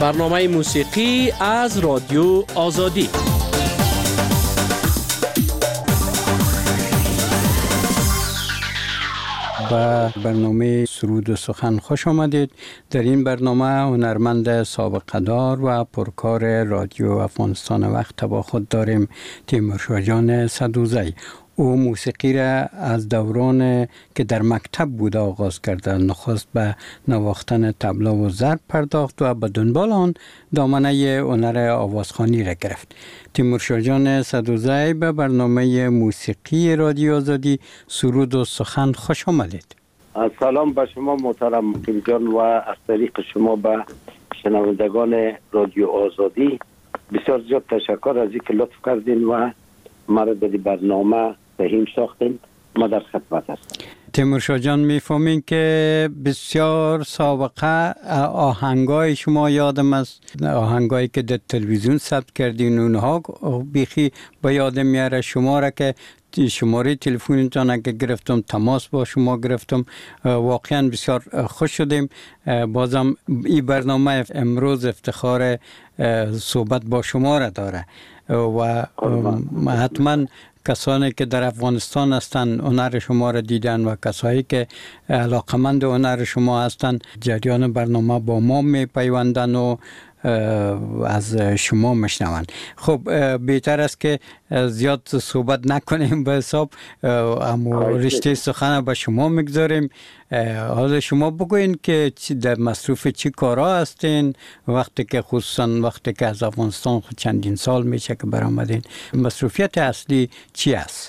برنامه موسیقی از رادیو آزادی. به برنامه سرود و سخن خوش آمدید. در این برنامه هنرمند سابقه دار و پرکار رادیو افغانستان وقت با خود داریم تیمورشاه جان سدوزی. او موسیقی را از دوران که در مکتب بود آغاز کرده. نخست به نواختن طبله و ضرب پرداخت و به دنبال آن دامنه هنر آوازخوانی را گرفت. تیمورشاه جان سدوزی به برنامه موسیقی رادیو آزادی سرود و سخن خوش آمدید. سلام به شما محترم مقیم جان و از طریق شما به شنوندگان رادیو آزادی بسیار زیاد تشکر از اینکه لطف کردین و مرا در برنامه سهیم ساختیم. ما در خدمت هستم. تیمورشاه جان میفهمین که بسیار سابقه آهنگای شما یادم است، آهنگایی که در تلویزیون ثبت کردین اونها بیخی به یادم میاره. شما را که شماره تلفنتان اگه گرفتم تماس با شما گرفتم، واقعا بسیار خوش شدیم. بازم این برنامه امروز افتخار صحبت با شما را داره و حتما کسانی که در افغانستان هستند هنر شما را دیدن و کسایی که علاقمند هنر شما هستند جریان برنامه با ما می پیوندن و از شما مشنوند. خب بهتر است که زیاد صحبت نکنیم به حساب اما رشته سخن به شما میگذاریم. حالا شما بگوین که در مصروف چی کارا هستین وقتی که خصوصا وقتی که از افغانستان خود چندین سال میشه که برآمدین، مصروفیت اصلی چی است؟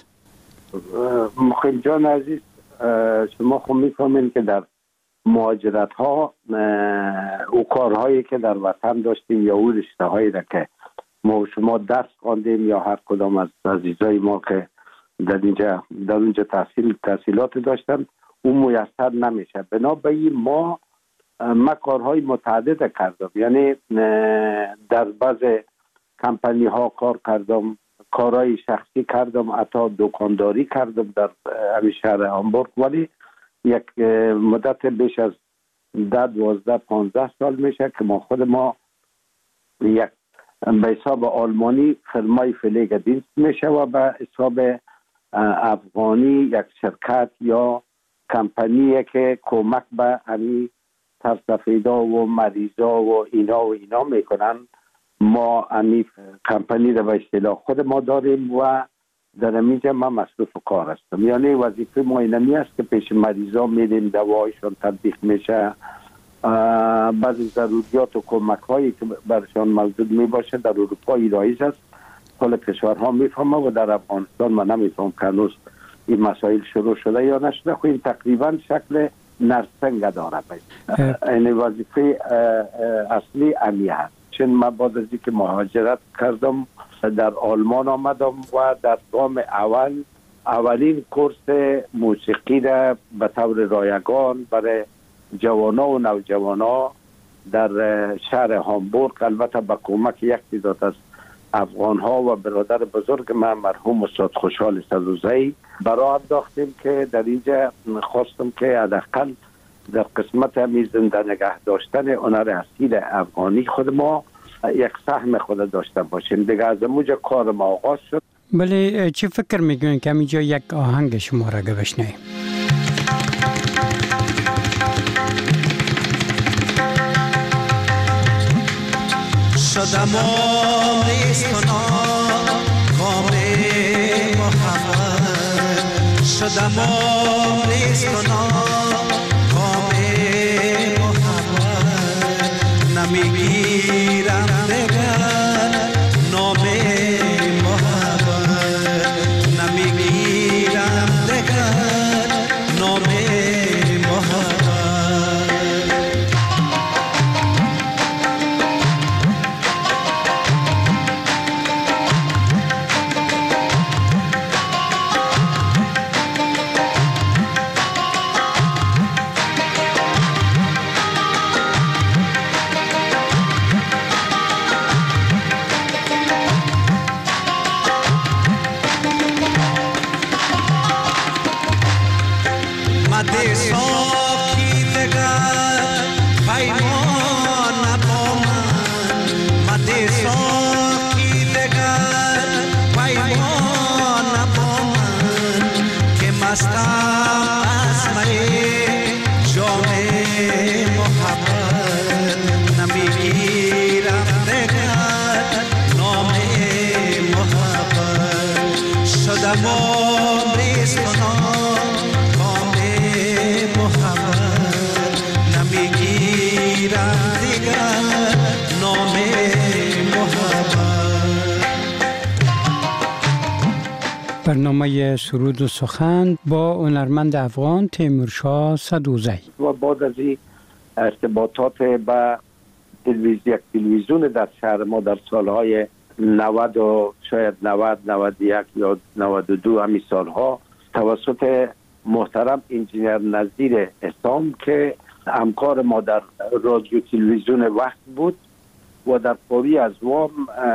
مقیم جان عزیز، شما خود میفهمین که در مهاجرت ها او کارهایی که در وطن داشتیم یا او رشته هایی را که ما شما درس خواندیم یا هر کدام از عزیزای ما که در اونجا تحصیلات داشتن اون میسر نمیشه. بنابراین ما کارهای متعدد کردم، یعنی در بعض کمپانی ها کار کردم، کارهای شخصی کردم، حتی دکانداری کردم در شهر هامبورگ. ولی یک مدت بیش از 10-12-15 سال میشه که خود ما یک به حساب آلمانی فرمای فلیگ دینست میشه و به حساب افغانی یک شرکت یا کمپانیه که کمک به همی سرسفیدا و مریضا و اینا میکنن. ما همی کمپانی رو به اصطلاح خود ما داریم و در اینجا من مصروف کار هستم. یعنی وظیفه ما اینمی است که پیش مریضا میریم، دوایشون تطبیق میشه، بعضی ضروریات و کمک هایی که برشان موجود میباشه در اروپا رایج است. کل کشورها میفهمه و در افغانستان من نمیفهم که هنوز این مسائل شروع شده یا نشده. خب این تقریبا شکل نرسنگ داره. این وظیفه اصلی امی هست. چون من بعد از اینکه مهاجرت کردم در آلمان آمدم و در گام اولین کورس موسیقی را به طور رایگان برای جوانا و نوجوانا در شهر هامبورگ، البته با کمک یک تعداد از افغان ها و برادر بزرگ من مرحوم استاد خوشحال سدوزی برای انداختیم که در اینجا خواستم که حداقل در قسمت همی زنده نگه داشتن هنر اصیل افغانی خود ما یک سهم خود داشته باشیم. دیگه از اونجا کار ما آغاز شد. بله، چی فکر میگوین که همینجا یک آهنگ شما را بشنویم؟ شدم نیستنا کام محمد، شدم نیستنا کام محمد، نمیگیرم دگر نام محمد، نمیگیرم دگر نام محمد. مستم از می جام محبت نمیگیرم دگر نام محبت شدم آمیز کنم کام محبت نمیگیرم دیگر نام محبت. برنامه سرود و سخن با هنرمند افغان تیمورشاه صدوزی. و بعد از این ارتباطات با تلویزیون در شهر ما در سالهای 90 و شاید 90 91 یا 92 همین سالها توسط محترم انجینر نظیر اسام که همکار ما در رادیو تلویزیون وقت بود و در قوی از وام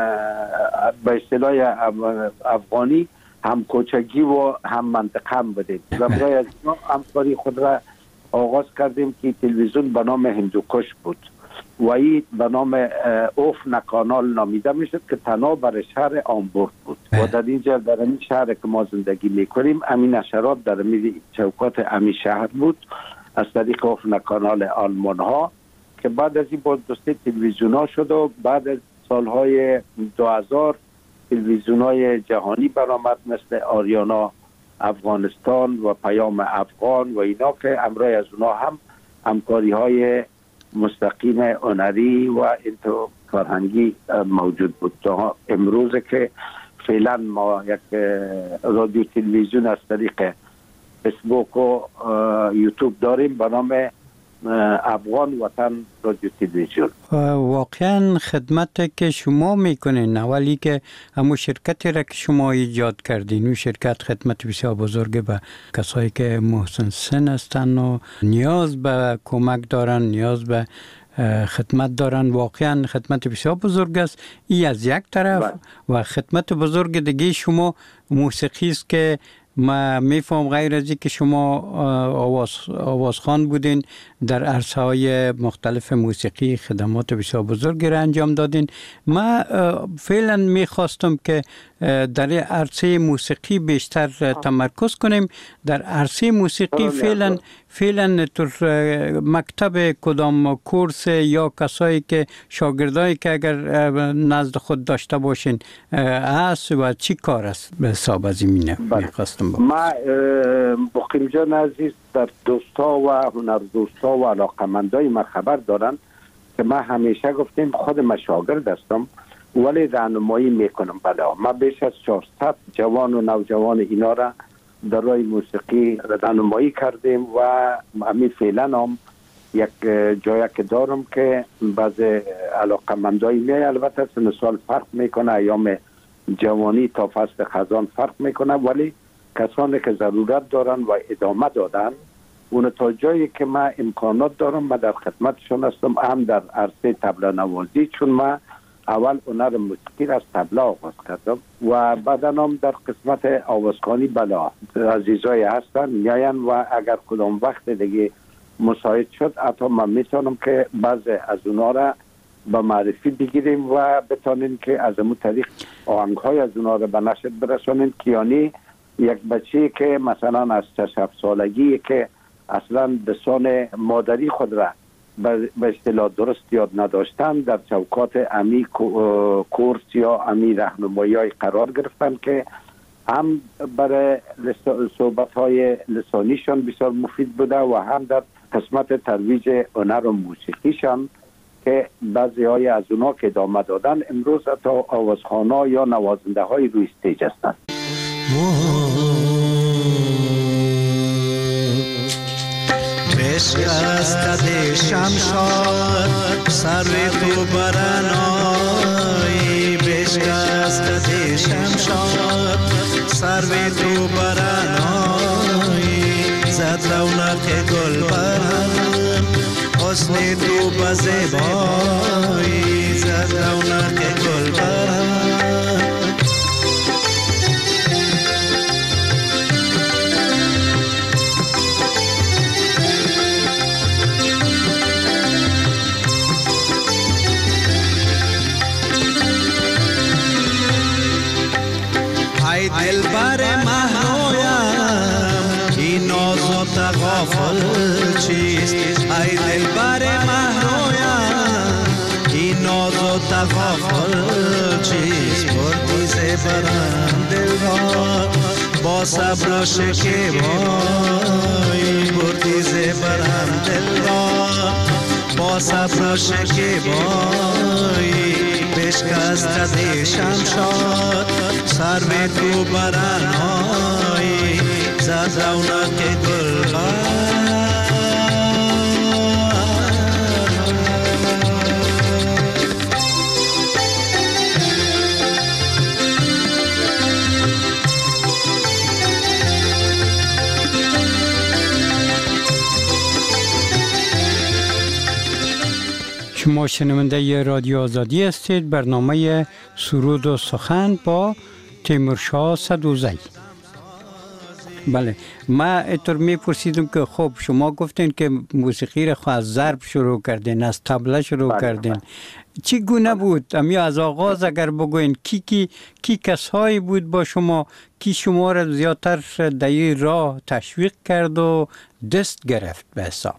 به اصطلاح افغانی هم کوچگی و هم منطقه هم بودیم و برای از همکاری خود را آغاز کردیم که تلویزیون به نام هندوکش بود و این به نام اوف نکانال نامیده میشد که تنها برای شهر آمبورگ بود و در اینجا در این شهر که ما زندگی میکنیم امین نشرات در چوکات امین شهر بود از طریق اوف نکانال آلمان ها که بعد از این باز دوسته تلویزیون ها شد و بعد از سالهای 2000 تلویزیون های جهانی برآمد مثل آریانا افغانستان و پیام افغان و اینا که امروز از اونا هم همکاری های مستقیم هنری و اینطور فرهنگی موجود بود تا امروز که فعلا ما یک رادیو تلویزیون از طریق فیسبوک و یوتیوب داریم به نام افغان وطن رادیو تلویزیون. واقعا خدمت که شما میکنین اولی که همون شرکتی را که شما ایجاد کردین اون شرکت خدمت بسیار بزرگ به کسایی که محسن سن هستن و نیاز به کمک دارن نیاز به خدمت دارن واقعا خدمت بسیار بزرگ است این از یک طرف و خدمت بزرگ دیگه شما موسیقی است که ما میفهم غیر از که شما آوازخوان بودین در عرصه های مختلف موسیقی خدمات بسیار بزرگی را انجام دادین. ما فعلا میخواستم که در عرصه موسیقی بیشتر تمرکز کنیم. در عرصه موسیقی فعلا در مکتب کدام کورس یا کسایی که شاگردایی که اگر نزد خود داشته باشین هست و چی کار است به حساب از این میخواستم ما مقیم جان عزیز در دوستا و هنر دوستا و علاقمندای ما خبر دارن که ما همیشه گفتیم خود ما شاگرد هستم ولی راهنمایی میکنم. بله ما بیش از 400 جوان و نوجوان اینا را در راه موسیقی راهنمایی کردیم و همین فعلا هم یک جایی که دارم که بعض علاقمندای می البته سن سال فرق میکنه ایام جوانی تا فصل خزان فرق میکنه ولی کسانی که ضرورت دارن و ادامه دادن اون تا جایی که ما امکانات دارم ما در خدمتشون هستم هم در عرصه طبله نوازی چون ما اول هنر موسیقی از طبله آغاز کردم و بعدا هم در قسمت آوازخوانی بلا عزیزای هستن میاین و اگر کدام وقت دیگه مساعد شد حتی من میتونم که بعض از اونا را به معرفی بگیریم و بتانیم که از امون طریق آهنگ‌های از اونا را به نشر برسانیم که یعنی یک بچه که مثلا از 6 سالگی که اصلا لسان مادری خود را به اصطلاح درست یاد نداشتن در چوکات امی کورس یا امی راهنمایی قرار گرفتن که هم برای صحبت‌های لسانیشان بسیار مفید بوده و هم در قسمت ترویج هنر و موسیقیشان که بعضی های از اونا که ادامه دادن امروز حتی آوازخوانا یا نوازنده های روی استیج هستند. بشکست شمشاد سر تو برنایی بشکست شمشاد سر تو برنایی زد رونق گل برن حسن تو بزیبایی زد رونق گل برن دل بر مهرویم تغافل چیست ای دلبر مهرویم این ناز و تغافل چیست بردی زبرم دل را با صبر و شکیبایی بردی زبرم دل را با صبر و شکیبایی بشکست دی شمشاد سر به تو برنایی زد رونق گلبر شما شنونده رادیو آزادی هستید. برنامه سرود و سخن با تیمورشاه سدوزی. بله، ما اینطور میپرسیدم که خب شما گفتین که موسیقی را از ضرب شروع کردین، از طبله شروع کردین. چی گونه بود؟ اما از آغاز اگر بگوین کی کسایی بود با شما کی شما را زیادتر در این راه تشویق کرد و دست گرفت به حساب؟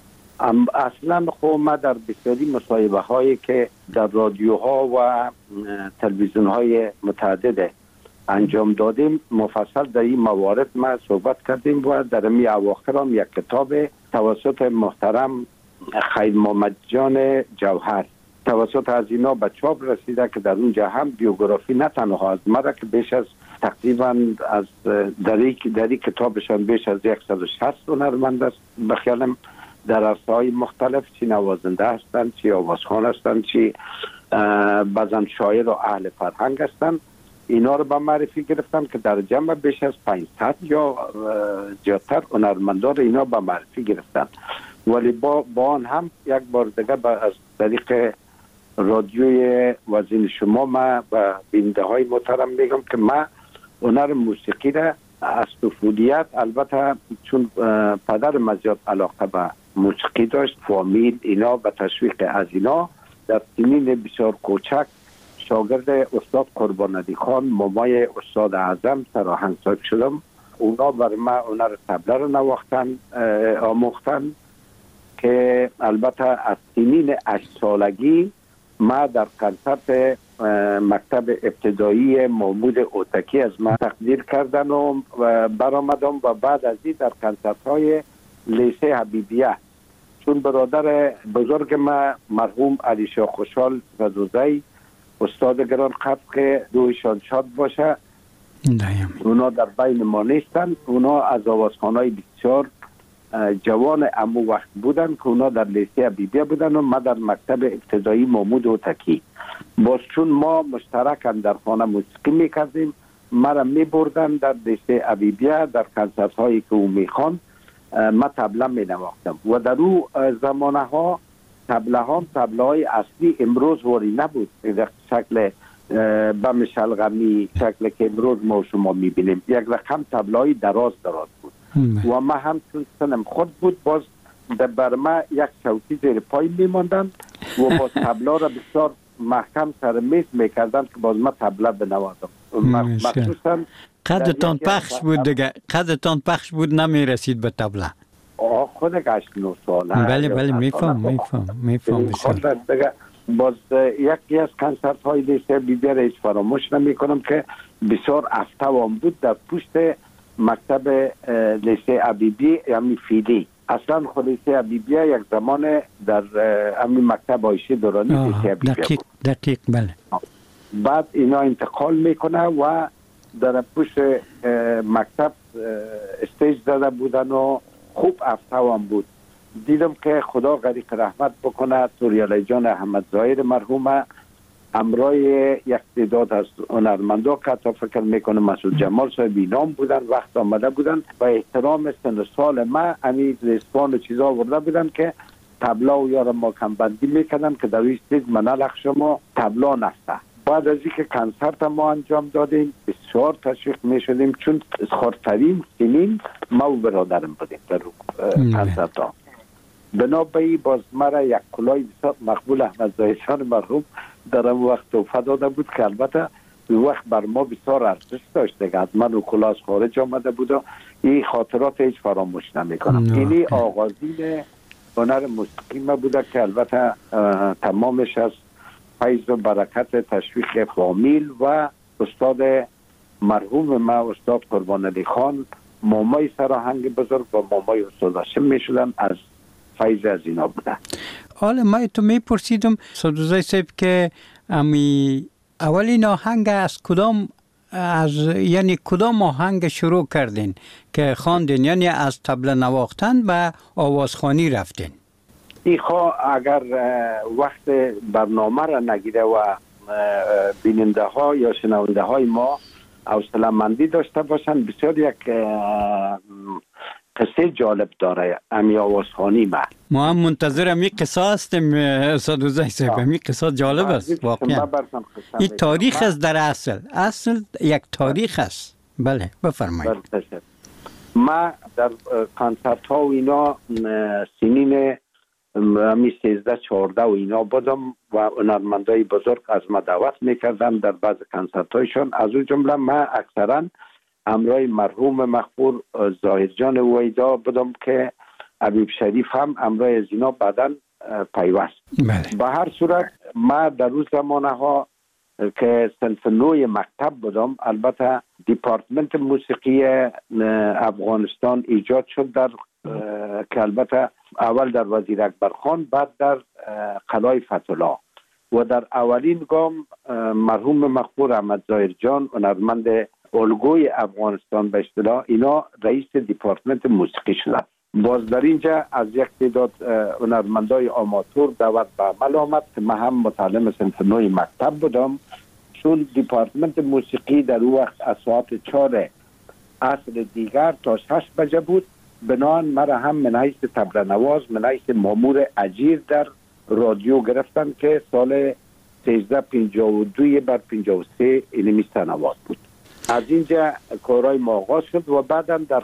اصلا خب ما در بسیاری مصاحبه هایی که در رادیوها و تلویزیون های متعدد انجام دادیم مفصل در این موارد ما صحبت کردیم و در می اواخر هم یک کتاب توسط محترم خیر محمد جان جوهر توسط از اینا به چاپ رسیده که در اونجا هم بیوگرافی نه تنها از ما که بیش از تقریبا از در این کتابشان بیش از 160 هنرمند است به خیالم در عرصه‌های مختلف، چی نوازنده هستند، چی آوازخوان هستند، چی بعضا شاعر و اهل فرهنگ هستند. اینا رو به معرفی گرفتن که در جمع بیش از 500 یا زیادتر هنرمندان اینا به معرفی گرفتن. ولی با آن هم یک بار دیگه از طریق رادیوی وزین شما ما و بیننده های محترم میگم که ما هنر موسیقی را از طفولیت، البته چون پدر زیاد علاقه به موسیقی داشت، فامیل اینا و تشویق از اینا، در سنین بسیار کوچک شاگرد استاد قربانعلی خان مامای استاد اعظم سراهنگ صاحب شدم. اونا بر ما هنر طبله رو آموختن که البته از سنین 8 سالگی ما در کنسرت مکتب ابتدایی محمود اوتکی از من تقدیر کردن و برآمدم و بعد از این در کنسرت های لیسه حبیبیه، چون برادر بزرگ ما مرحوم علی شاه خوشحال سدوزی استاد گران قدر که روحشان شاد باشه اونا در بین ما نیستن. اونا از آوازخوانای بسیار جوان امو وقت بودن که اونا در لیسه حبیبیه بودن و ما در مکتب ابتدایی محمود اوتکی. باز چون ما مشترکاً در خانه موسیقی میکردیم مرا میبردن در لیسه حبیبیه در کنسرت هایی که او میخوان ما طبله مینواختم و در او زمانه ها طبله های اصلی امروز واری نبود در شکل بم شلغمی شکل که امروز ما شما میبینیم. یک رقم طبله های دراز بود و ما هم چون سنم خود بود باز بر ما یک چوکی زیر پای میماندن و باز طبله را بسیار محکم سر میز میکردن که باز ما طبله بنوازم. مخصوصا قدتان پخش بود دیگه، قدتان پخش بود نمیرسید به طبله. خود 8-9 ساله. بله میفهم باز یکی از کنسرت های لیسه بیبیه را فراموش نمی کنم که بسیار افتوام بود در پشت مکتب لیسه حبیبی یعنی فیلی. اصلا خود لیسه حبیبیه یک زمان در همین مکتب عایشه دورانی لیسه حبیبیه بود. دقیق بله. بعد اینا انتقال میکنه و در پشت مکتب استیج زده بودن و خوب افتوام بود. دیدم که خدا غریق رحمت بکنه توریالی جان احمد ظاهر مرحومه امرای یک تعداد از هنرمندا که تا فکر میکنه مسعود جمال صاحب اینام بودن وقت آمده بودن و احترام سن سال ما امید لیسپان و چیزا آورده بودن که طبلا و یارم ما کمبندی میکردن که در این استیج منالخ شما طبلا نسته. بعد از اینکه کنسرت ما انجام دادیم بسیار تشویق میشدیم چون خردترین سنین ما و برادرم بودیم در کنسرت ها. بنابراین باز مرا یک کلاه مقبول احمد زاهدجان مرحوم در اون وقت توفه داده بود که البته وقت بر ما بسیار ارزش داشت دیگه. از من و کلاس خارج آمده بود و این خاطرات هیچ فراموش نمیکنم. اینی آغازین هنر موسیقی ما بوده که البته تمامش از فیض و برکت تشویق فامیل و استاد مرحوم ما استاد قربان علی خان، مامای سراهنگ بزرگ و مامای استاد هاشم میشدن، از فیض از اینا بوده. حالا ما تو میپرسیدم سدوزای صاحب که امی اولین آهنگ از کدام یعنی کدام آهنگ شروع کردین که خواندین، یعنی از طبله نواختن و آوازخوانی رفتین؟ اگر وقت برنامه را نگیره و بیننده ها یا شنونده های ما حوصله مندی داشته باشن، بسیار یک قصه جالب داره امی آوازخوانی ما هم منتظر امی قصه هستیم استاد وزیر صاحب. امی قصه جالب است واقعا. این تاریخ است، در اصل یک تاریخ است. بله بفرمایید. ما در کنسرت ها و اینا سنین همی 13-14 و اینا بودم و هنرمندای بزرگ از ما دعوت میکردن در بعض کنسرت هایشان. از اون جمله ما اکثرا همراه مرحوم مغفور ظاهر جان ویدا بودم که حبیب شریف هم همراه از اینا بعداً پیوست. به هر صورت ما در روز زمانه ها که صنف نوع مکتب بودم، البته دیپارتمنت موسیقی افغانستان ایجاد شد در که البته اول در وزیر اکبر خان، بعد در قلعه فتح‌الله و در اولین گام مرحوم مغفور احمد ظاهر جان هنرمند الگوی افغانستان به اصطلاح اینا رئیس دیپارتمنت موسیقی شدند. باز در اینجا از یک تعداد هنرمندای آماتور دعوت به عمل آمد که من هم متعلم صنف نوع مکتب بودم، چون دیپارتمنت موسیقی در اون وقت از ساعت 4 عصر دیگر تا 6 بجه بود. بنان مرا هم من حیث طبله نواز، من حیث مامور اجیر در رادیو گرفتن که سال 1352 بر 53 اینمی سنوات بود. از اینجا کارهای ما آغاز شد و بعدا در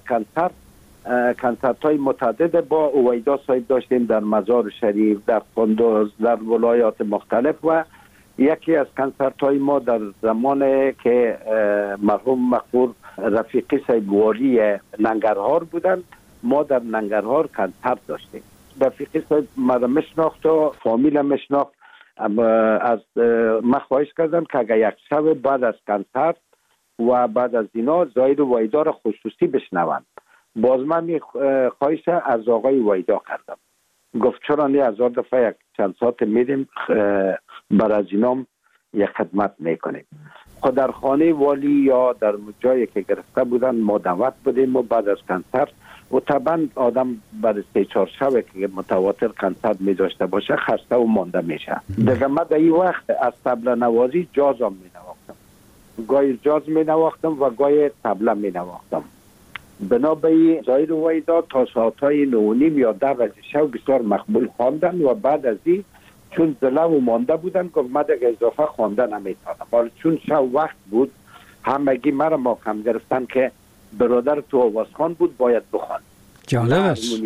کنسرت های متعدد با اویدا صاحب داشتیم در مزار شریف، در قندوز، در ولایات مختلف و یکی از کنسرت های ما در زمان که مرحوم مغفور رفیقی صاحب والی ننگرهار بودند، ما در ننگرهار کنسرت داشتیم. رفیقی صاحب مرا مشناخت و فامیل مشناخت. از من خواهش کردم که اگر یک شب بعد از کنسرت و بعد از اینا ظاهر ویدا را خصوصی بشنوند. باز من خواهش از آقای ویدا کردم، گفت چرا نه، 1000 دفعه یک چند ساعت میریم بر از اینام یک خدمت میکنیم. خود در خانه والی یا در جایی که گرفته بودن ما دعوت بودیم و بعد از کنسرت و طبعا آدم برای 3-4 شب که متواتر کنسرت می داشته باشه خسته و مانده میشه. دیگه من در این وقت از طبله نوازی جاز هم می نواختم، گاهی جاز می نواختم و گاهی طبله می نواختم. بنابراین ظاهر ویدا تا ساعتهای 9:30 یا 10 بجه شب بسیار مقبول خواندن و بعد از این چون دلم و مانده بودن گفت من دیگه اضافه خوانده نمیتونم. حالا چون شب وقت بود همگی مرا ماکم گرفتن که برادر تو آوازخوان بود باید بخوان. جالب است.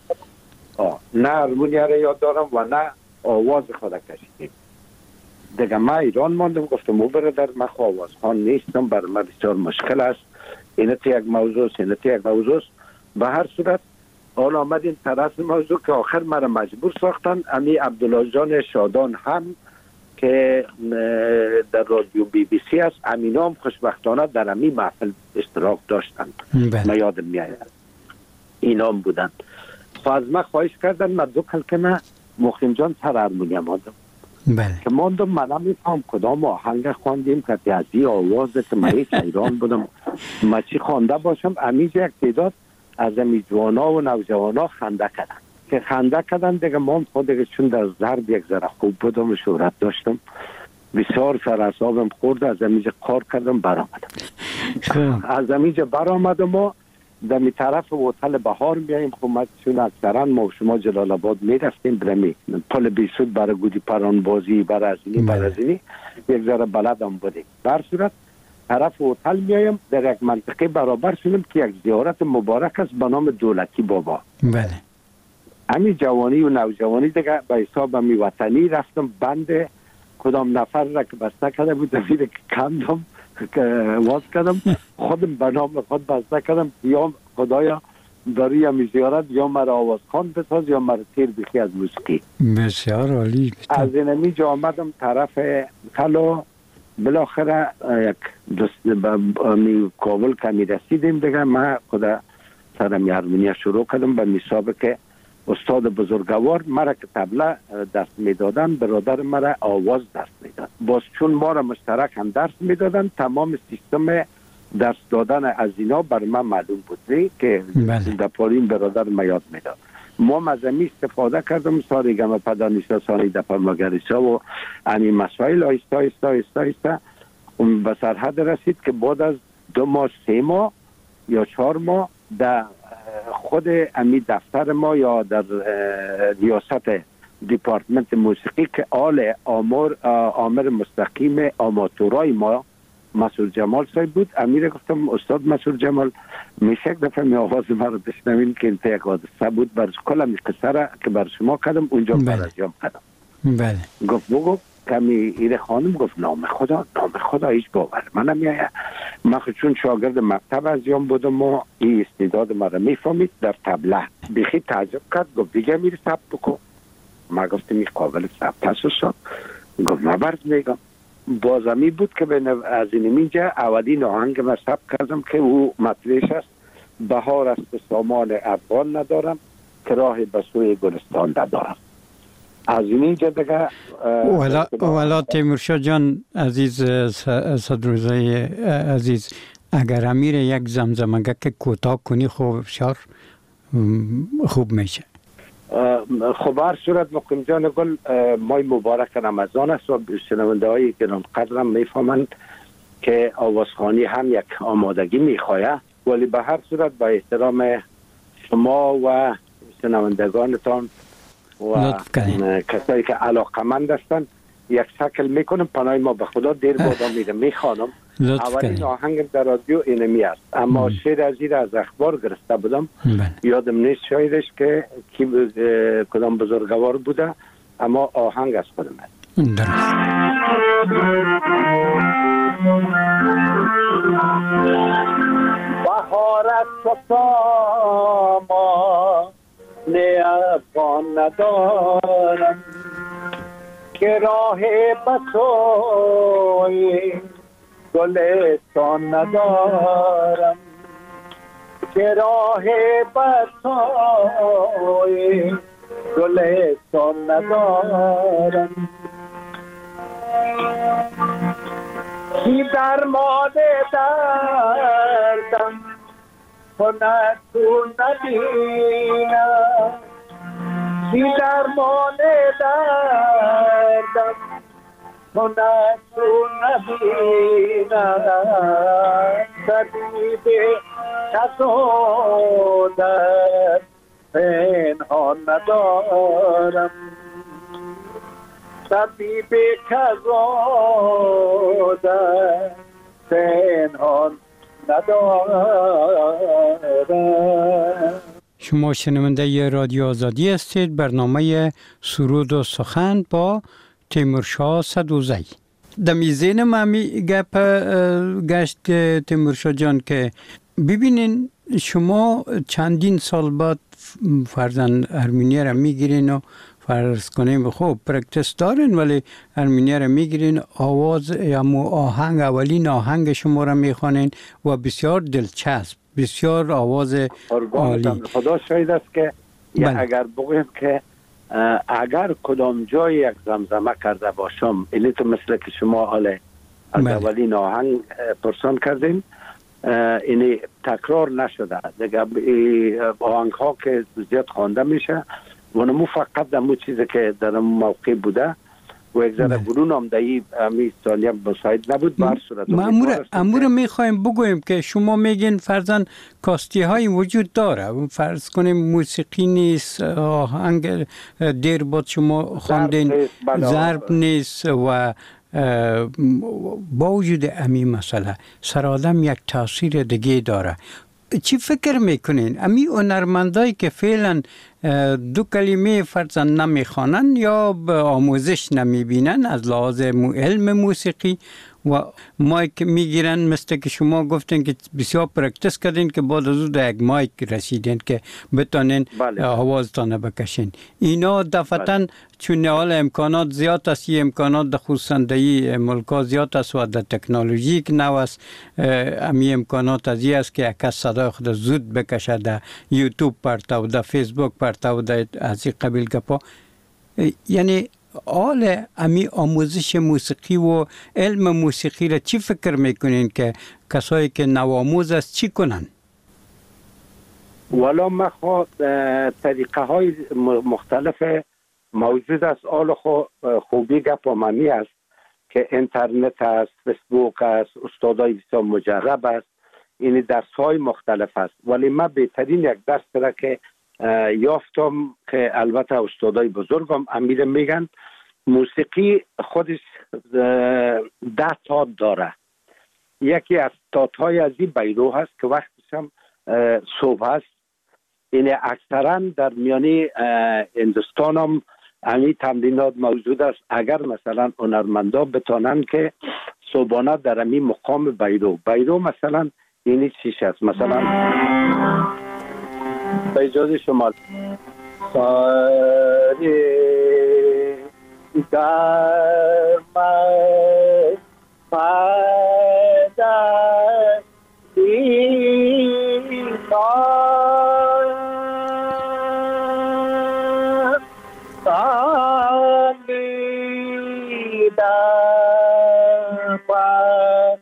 نه هرمونیه را یاد دارم و نه آواز خود کشیدیم. دیگه من ایران ماندم، گفتم او برادر من آوازخوان نیستم، بر من بسیار مشکل است، اینت یک موضوع است، اینت یک موضوع است. به هر صورت حالا آمدین طرف موضوع که آخر مرا مجبور ساختن. امی عبدالله جان شادان هم که در رادیو BBC است، امینا هم خوشبختانه در امی محفل اشتراک داشتند. من یادم میآید اینا هم بودن. از من خواهش کردن من 2 کلمه مخیم جان سر هرمونیم ماندم. که ماندم من نمیفهم کدام آهنگ خواندیم که از این آوازه که من هیچ ایران بودم من چی خوانده باشم. امیجا یک تعداد از امی جوانا و نوجوانا خنده کردن که خنده کردن دیگه من خود دیگه چون در ضرب یک ذره خوب بودم و شهرت داشتم بسیار سر اعصابم خورد. از امیجا کار کردم برآمدم. از امیجا برآمدم و در می طرف هتل بهار میاییم. خب ما چون اکثرا ما شما جلال آباد میرفتیم برمی پل بیسود برای گودی پران بازی برازینی یک ذره بلدم بودیم. در صورت طرف هتل میایم در یک منطقه برابر شدیم که یک زیارت مبارک است به نام دولتی بابا. بله. همین جوانی و نوجوانی دیگه به حساب می وطنی رفتم بند کدام نفر را که بسته کرده بود دفیده که کندم واز کردم خودم به نام خود بسته کردم یا خدایا برای همی زیارت یا مرا آواز خان بساز یا مرا تیر بخی از موسیقی. بسیار عالی. از اینمی جا آمدم طرف کلو، بالاخره یک دوست به کابل کمی رسیدیم دیگه. من خود سرم هارمونیا شروع کردم به حساب که استاد بزرگوار مرا که طبله درس میدادن، برادر مرا آواز درس میداد. باز چون ما را مشترک هم درس میدادن، تمام سیستم درس دادن از اینا بر من معلوم بود که در پارین برادر ما یاد میداد. ما از امی استفاده کردم، ساری گم پدانیستا، ساری دپر مگریسا و امی مسائل آیستا به سرحد رسید که بعد از 2 ماه 3 ماه یا 4 ماه در خود امی دفتر ما یا در ریاست دیپارتمنت موسیقی که آل آمر مستقیم آماتورای ما مسعود جمال صاحب بود، امیر گفتم استاد مسعود جمال میشه یک دفعه می آواز ما رو بشنوین که این یک حادثه بود بر کل می قصه را که بر شما کردم اونجا برجام کردم. بله. گفت بگو کمی ایره خانم، گفت نام خدا هیچ باور من نمیآید. من چون شاگرد مکتب از یام بودم و این استعداد ما را میفهمید در طبله بیخی تعجب کرد. گفت دیگه میری ثبت بکن. ما گفتم این قابل ثبت هست استاد؟ گفت ما برد میگم. بازمی بود که از این اینجا اولین آهنگ ما ثبت کردم که او مطلعش است: بهار است سامان افغان ندارم که راه به سوی گلستان ندارم. از اینجا دیگه والا تیمورشاه جان عزیز، صدروزه عزیز، اگر امیر یک زمزمه که کوتاه کنی خوب میشه. خب هر صورت مقیم جان گل، ماه مبارک رمضان است و شنونده هایی گران قدرم میفهمند که آوازخوانی هم یک آمادگی میخواهد، ولی به هر صورت با احترام شما و شنوندگانتان و کسایی که علاقمند هستند یک شکل میکنم. پناه ما به خدا دیر بادا میره میخوانم. اولین آهنگ در رادیو اینمی است، اما شعر از این از اخبار گرفته بودم. یادم نیست شاعرش که کدام بزرگوار بوده، اما آهنگ از خودم است. بهار است سامان افغان ندارم که راه بسوی گلستان ندارم، که راه بسوی گلستان ندارم. کی درمان دردم کند تو ندینم، کی درمان دردم کند تو ندینم. طبیب کسو در پنهان ندارم، طبیب کسو در پنهان ندارم. شما شنونده رادیو آزادی هستید. برنامه سرود و سخن با تیمورشاه صدوزی. دمیزین مامی گپ گشت تیمورشاه جان که ببینین شما چندین سال بعد فرزن هارمونیا را میگیرین و فرض کنیم خوب پرکتس دارین، ولی هارمونیا را میگیرین، آواز یا آهنگ اولین آهنگ شما را میخوانین و بسیار دلچسب، بسیار آواز عالی. خدا شاید است که اگر بگویم که اگر کدام جای یک زمزمه کرده باشم، اینی تو مثل که شما حال از اولین آهنگ پرسان کردین، اینی تکرار نشده دیگه. آهنگ ها که زیاد خوانده میشه و نمو فقط دمو چیزی که در موقع بوده و یک ذره برون آمده امی ثانیه مساعد نبود. بر صورت امور میخوایم بگویم که شما میگین فرزن کاستی های وجود داره، فرض کنیم موسیقی نیست، آهنگ دیر بعد شما خواندین ضرب نیست و با وجود امی مسئله سرآدم یک تاثیر دیگه داره. چی فکر میکنین؟ امی هنرمندایی که فعلا دو کلمه فرضاً نمیخوانن یا به آموزش نمیبینن از لحاظ علم موسیقی و مایک میگیرن، مثل که شما گفتین که بسیار پرکتس کردین که بعد از اون یک مایک رسیدین که بتونین آوازتان بکشین. اینا دفعتاً چون حال امکانات زیاد است، این امکانات در خصوصاً در ملکا زیاد است و در تکنولوژی که نو است، امی امکانات از این است که یک صدای خود زود بکشه در یوتیوب پرتو، در فیسبوک پرتو، در از این قبیل گپا. یعنی حال امی آموزش موسیقی و علم موسیقی را چی فکر میکنین که کسایی که نوآموز است چی کنن؟ والا من خود طریقه های مختلف موجود است. حال خوبی گپ ممی است که اینترنت است، فیسبوک است، استادای بسیار مجرب است، این درس های مختلف است. ولی من بهترین یک درس را که یافتم که البته استادای بزرگم امیر میگن موسیقی خودش 10 تات داره. یکی از تات‌های از این بیرو هست که وقتش هم صبح هست. این اکثرا در میانی هندوستان هم همین تمرینات موجود است. اگر مثلا هنرمندا بتانن که صبحانه در همین مقام بیرو مثلا این چیش است، مثلا به اجازه شما ساری گرمه پده دینا سالیده پا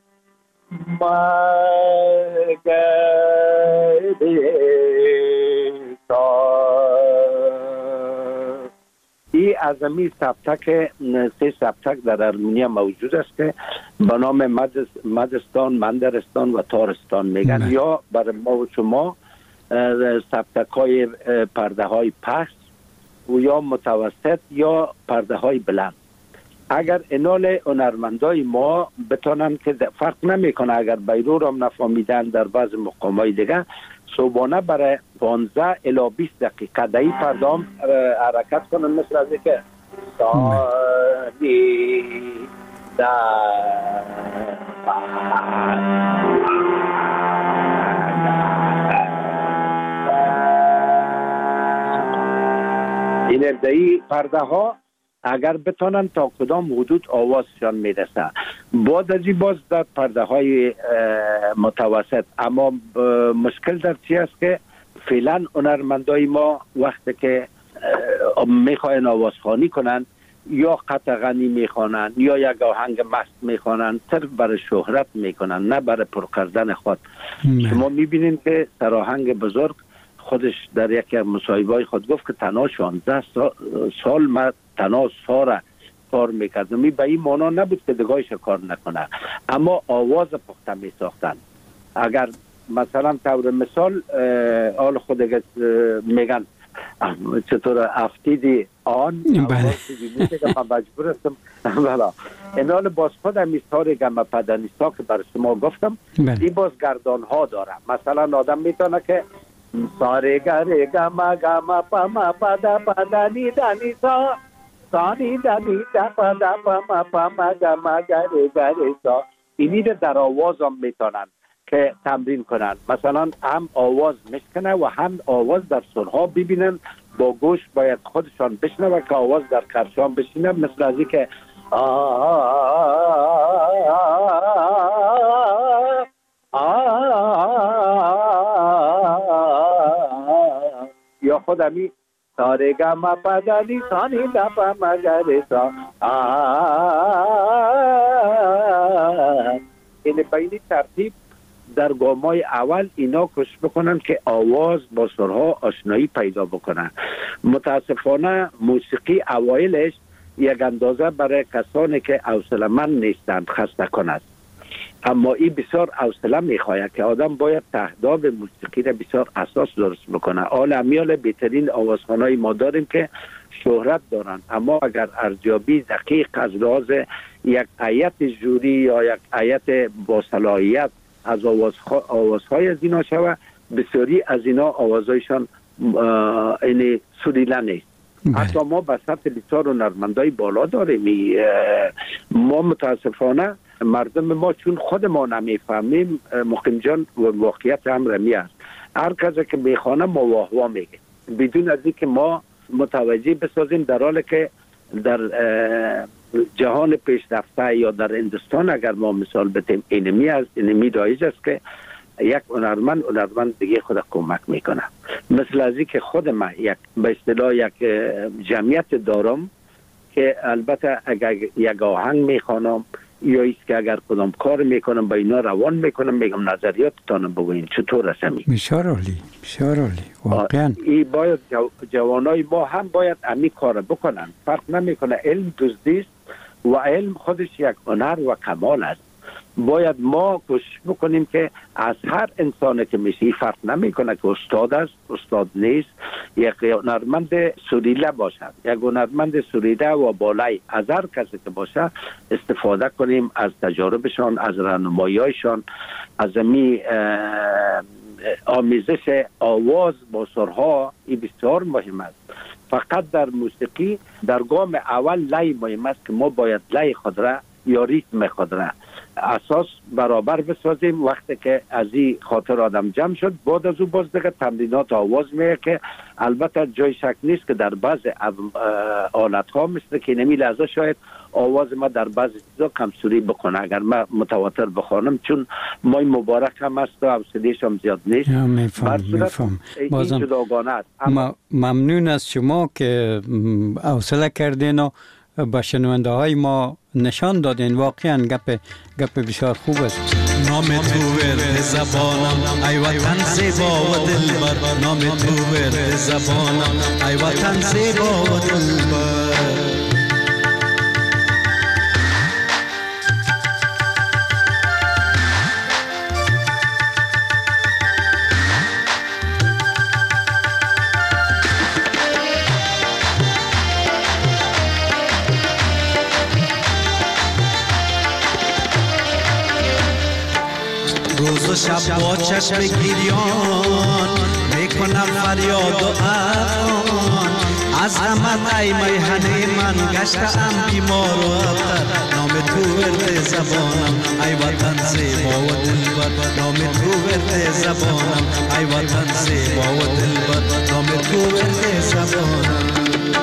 ای از امی سبتک 3 سبتک در ارمنیا موجود است که به نام مدستان، مندرستان و تارستان میگن. یا برای ما و شما سبتک های پرده های پست و یا متوسط یا پرده های بلند. اگر اینال هنرمندای ما بتونن که فرق نمیکنه، اگر بیرو را نفهمیدن در بعض مقامای دیگه صبحانه برای 15 الی 20 دقیقه دایی پردام حرکت کنن، مثل از که سالی در این ابدایی پرده ها اگر بتونن تا کدام حدود آوازشان میرسه. بعد از این باز در پرده های متوسط. اما مشکل در چی است که فعلا هنرمندای ما وقتی که میخواین آوازخوانی کنن یا قطع غنی میخوانن یا یک آهنگ مست میخوانن، صرف برای شهرت میکنن نه برای پر کردن خود. شما میبینین که سرآهنگ بزرگ خودش در یکی از مصاحبه‌های خود گفت که تنها 16 سال من تنها سارا کار میکردم. به این معنا نبود که دگاهش کار نکنه، اما آواز پخته میساختن. اگر مثلا طور مثال حال خود میگن چطور افتیدی آن آوازی که من مجبور هستم این حال باز خود امیستار گمه پدنیستا که برای شما گفتم این باز گردان ها داره. مثلا آدم میتونه که ساره گره گمه گمه پما پدا پدنی دنیسا سانی دنی دا پدا پما پما گمه گره گره سا. اینی در آواز هم میتونن که تمرین کنن. مثلا هم آواز میشکنه و هم آواز در سرها ببینن، با گوش باید خودشان بشنوه که آواز در کرشان بشینه، مثل ازی که یا خودمی سارگا ما پدنی سانی دپا مگرسا. این بینی ترتیب در گامای اول اینا کش بکنن که آواز با سرها آشنایی پیدا بکنن. متاسفانه موسیقی اوایلش یک اندازه برای کسانی که حوصله‌مند نیستند خسته کند، اما این بسیار حوصله میخواهد که آدم باید تهداب موسیقی را بسیار اساس درست بکنه. حال امیال بهترین آوازخوانای ما داریم که شهرت دارن، اما اگر ارزیابی دقیق از لحاظ یک هیئت جوری یا یک هیئت با صلاحیت از آوازهای از اینا شود، بسیاری از اینا آوازایشان این سریله نیست. حتی ما به سطح بسیار هنرمندای بالا داریم. ما متاسفانه مردم ما چون خود ما نمیفهمیم مقیم جان واقعیت امر می است. هر کسی که میخوانه ما واه واه میگه بدون از اینکه ما متوجه بسازیم، در حالی که در جهان پیشرفته یا در هندوستان اگر ما مثال بتیم اینمی رایج است که یک هنرمند دیگه خود کمک میکنه. مثل از که خود من به اصطلاح یک جمعیت دارم که البته اگر یک آهنگ میخوانم یا ایست که اگر کدام کار میکنم با اینا روان میکنم، میگم نظریاتتان بگوین چطور هستمی. بسیار عالی، بسیار عالی. واقعا این باید جوانای ما هم باید امی کار بکنن. فرق نمیکنه، علم دزدیست و علم خودش یک هنر و کمال است. باید ما کوشش بکنیم که از هر انسانی که میشه، فرق نمیکنه که استاد است استاد نیست، یک هنرمند سریله باشد، یک هنرمند سریله و بالای از هر کسی که باشه استفاده کنیم از تجاربشان، از راهنمایی‌هایشان، از می آمیزش آواز با سرها. این بسیار مهم است. فقط در موسیقی در گام اول لای مهم است که ما باید لای خود را یا ریتم خود را اساس برابر بسازیم. وقتی که از این خاطر آدم جمع شد، بعد از او باز دیگه تمرینات آواز میه که البته جای شک نیست که در بعض آلت ها مثل که نمی لحظه شاید آواز ما در بعض چیزا کمسوری بکنه اگر ما متواتر بخوانم، چون مای مبارک هم است و حوصله‌اش هم زیاد نیست. میفهم. بازم جداگانه است. ممنون از شما که حوصله کردین و با شنونده های ما نشان دادین. واقعا گپ بسیار خوب است. نام تو ورد زبانم ای وطن زیبا و دلبر، نام تو ورد زبانم ای وطن زیبا و دلبر. روز و شب با چشم گریان میکنم فریاد و افغان، از غمت ای میهنه من گشتم بیمار و ابتر. نام تو ورد زبانم ای وطن زیبا و دلبر، نام تو ورد زبانم ای وطن زیبا و دلبر، نام تو ورد زبانم.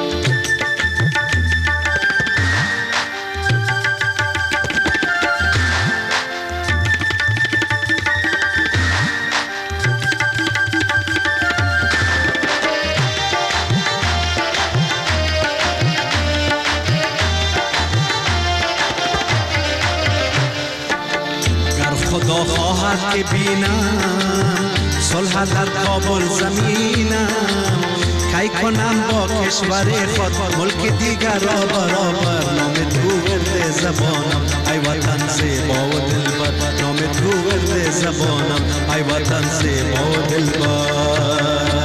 خدا خواهد که بینم صلح در کابل زمینم، کی کنم با کشور خود ملک دیگر را برابر. نام تو ورد زبانم ای وطن زیبا و دلبر، نام تو ورد زبانم ای وطن زیبا و دلبر.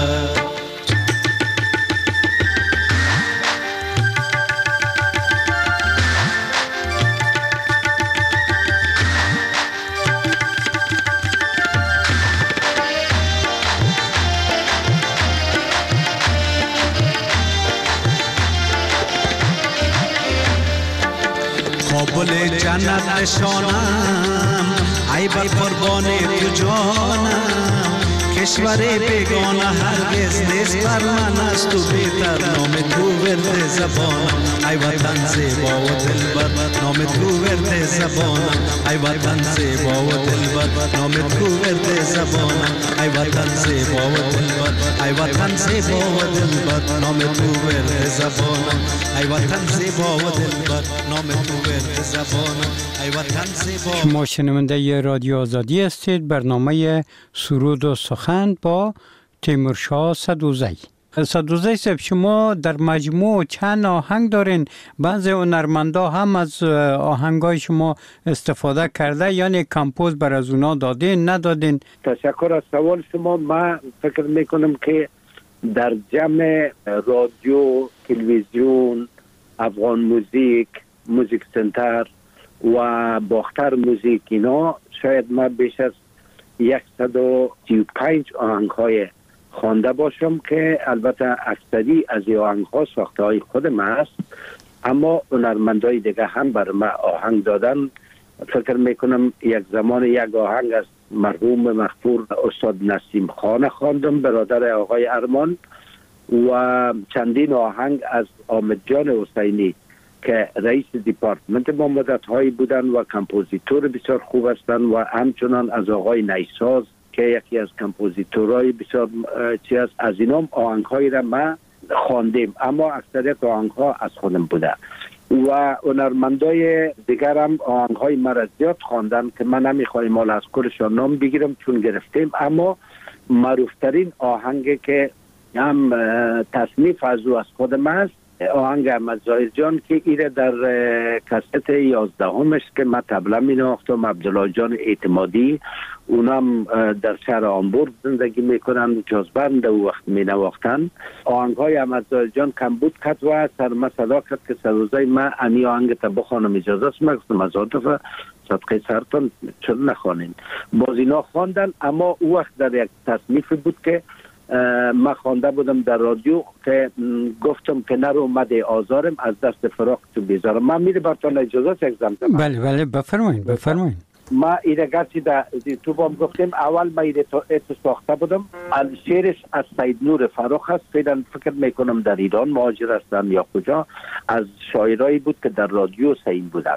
کابل جنت نشانم ای بر قربان تو جانم، کشور بیگانه هرگز نیست بر من از تو بهتر. نام تو ورد زبانم ای وطن زیبا و دلبر، نام تو ورد زبانم ای وطن زیبا و دلبر، نام تو ورد زبانم ای وطن زیبا و دلبر، ای وطن زیبا و دلبر، نام تو ورد زبانم ای وطن زیبا و دلبر، نام تو ورد زبانم ای وطن زیبا. شما شنونده رادیو آزادی هستید. برنامه سرود و سخن با تیمورشاه سدوزی. سدوزی صاحب، شما در مجموع چند آهنگ دارین؟ بعضی هنرمندا هم از آهنگای شما استفاده کرده، یعنی کمپوز بر از اونا دادین ندادین؟ تشکر از سوال شما. من فکر میکنم که در جمع رادیو، تلویزیون، افغان موزیک، موزیک سنتر و باختر موزیک، اینا شاید من بیش از 135 آهنگ های خوانده باشم که البته اکثری از این آهنگ ها ساخته های خودم است، اما هنرمندای دیگه هم بر ما آهنگ دادن. فکر میکنم یک زمان یک آهنگ از مرحوم مغفور استاد نسیم خان خواندم، برادر آقای ارمان، و چندین آهنگ از آمد جان حسینی که رئیس دیپارتمنت ما مدت هایی بودن و کمپوزیتور بسیار خوب هستند، و همچنان از آقای نیساز که یکی از کمپوزیتورهای بسیار چیز از اینام آهنگ هایی را ما خواندیم، اما اکثریت آهنگ ها از خودم بوده و هنرمندای دیگر هم آهنگ های مرا زیاد خواندن که من نمیخوایم مال از کورشان نام بگیرم چون گرفتیم، اما معروفترین آهنگی که هم تصنیف از او از خودم است آهنگ احمد ظاهر جان که ایره در کست 11 که من طبله می نواختم. عبدالله جان اعتمادی اونم در شهر آمبورگ زندگی میکنن، جازبند و وقت می نواختن. آهنگ های احمد ظاهر جان کم بود کت و سرما صدا کرد که سروزای من انی آهنگ تا بخوانم اجازه است. من گفتم از عاطفه صدقه سرتان چرا نخوانین. باز اینا خواندن، اما او وقت در یک تصنیفی بود که من خوانده بودم در رادیو که گفتم که نرو اومده آزارم از دست فراق تو بیزارم. من میره برتان اجازه یک زمزمه. بله بله بفرمایید. ما ایره گرچی تو بام گفتیم اول ما ایره تو ساخته بودم. شعرش از سید نور فراق هست، فکر میکنم در ایران مهاجر هستن یا کجا، از شاعرایی بود که در رادیو سین بودن.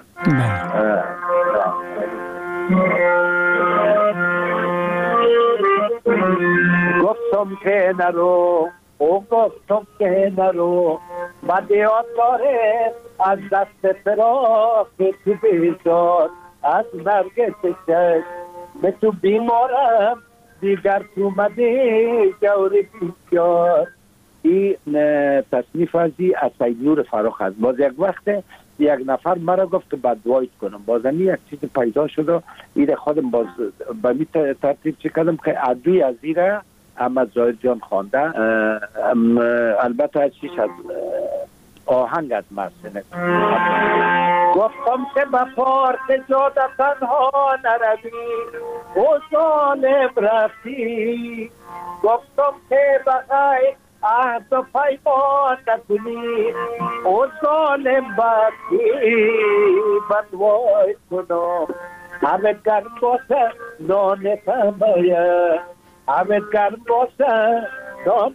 گفتم که نرو گفتم که نرو بده آزاره از دست فراق تو بیزار، از نرگس چشم به تو بیمارم دیگر تو مده جوری بیشار. این تصنیف ازی از سید نور فراق هست. باز یک وقت یک نفر مرا گفت که بدوایت کنم، بازمی یک چیز پیدا شد و ایره خودم باز به می ترتیب چی کردم که عدوی از ایره احمد ظاهر جان خوانده. البته از چیش از آهنگ از مرسنه گفتم که به پارت جاده تنها نروی و ظالم رفتی، گفتم که بخیر عهد و پیمان نکنی و ظالم بخی بدوای کنم. همه گرم باشه نان تمایه، همه گرم باشه نان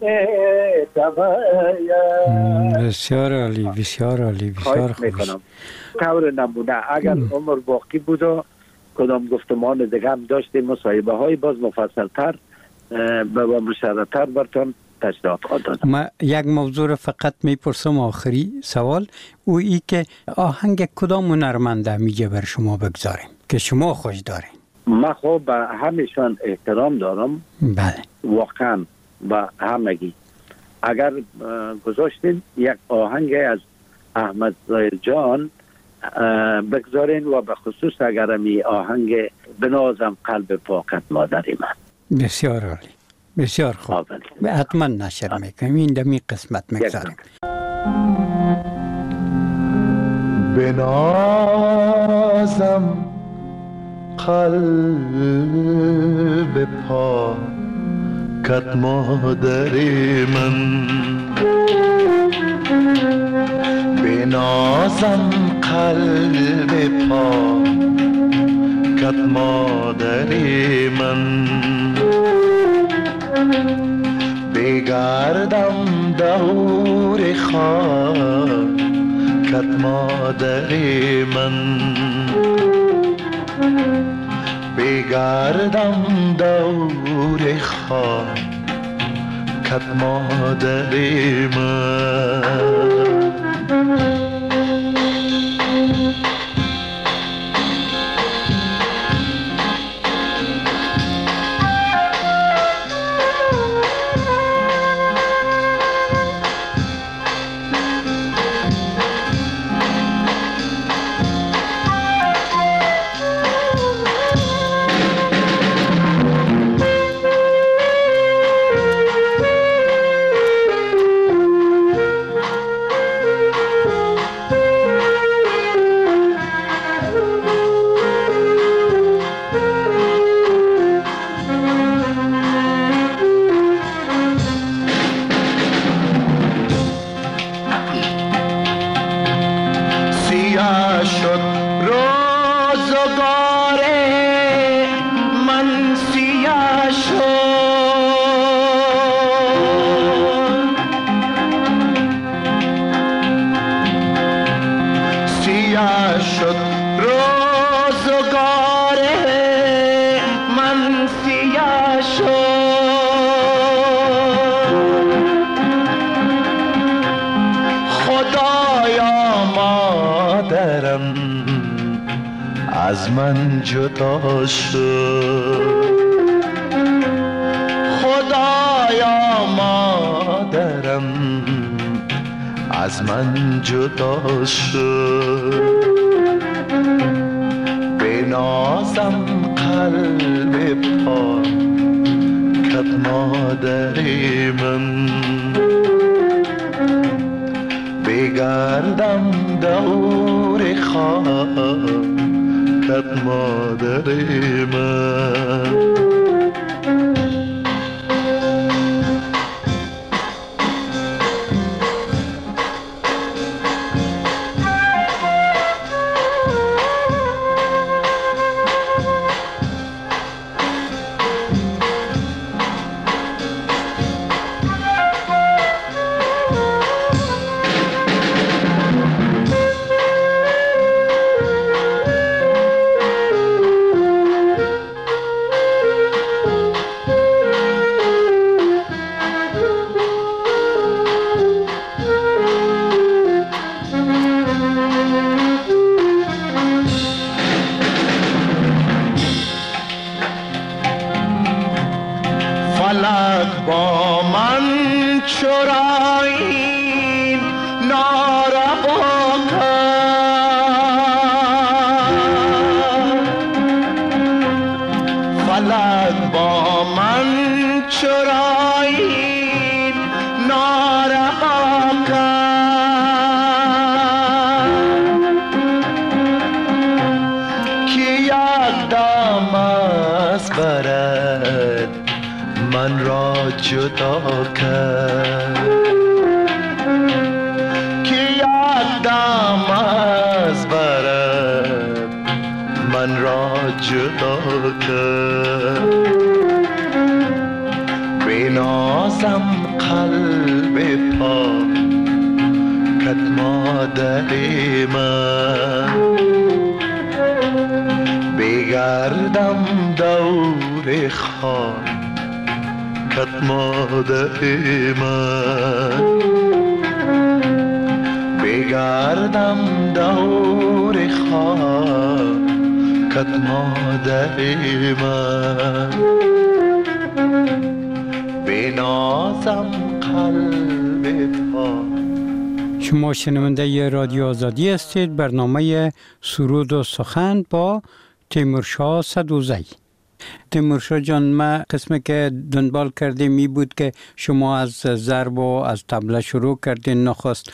تمایه. بسیار عالی، بسیار عالی، بسیار خوب. طور نمونه اگر عمر باقی بود و کدام گفتمان دیگه هم داشتیم مصاحبه های باز مفصل تر و مشرح‌تر براتون تشریحات دادم. ما یک موضوع فقط میپرسم، آخری سوال، او ای که آهنگ کدام هنرمنده میگه بر شما بگذاریم که شما خوش دارین؟ من خب به همشان احترام دارم. بله واقعا به همگی. اگر گذاشتین یک آهنگ از احمد ظاهر جان بگذارین و به خصوص اگر می آهنگ بنازم قلب پاکت مادری من. بسیار عالی، بسیار خوب. حتما نشر میکنیم، این دمی قسمت میگذاریم. بنازم قلب پاکت مادری من، بنازم قلب پاکت مادری من، بگردم دور خاکت مادری من، بگردم دور خاکت مادری من. مادرم از من جدا شد. خدایا مادرم از من جدا شد. به نازم قلب پاکت مادر من، بگردم دور خاکت مادر من. با من چرا این ناروا کرد؟ فلک با من چرا این ناروا کرد؟ که یک دم از برد من را جدا کرد، که یک دم از برد من را جدا کرد. بنازم قلب پاکت مادر من، بگردم دور خاک کت مادر من، بگردم دور خاکت مادر من، بنازم قلب پاک. شما شنونده ی رادیو آزادی هستید. برنامه سرود و سخن با تیمورشاه سدوزی. تیمورشاه جان، ما قسمی که دنبال کردیم می بود که شما از ضرب و از طبله شروع کردین نخست،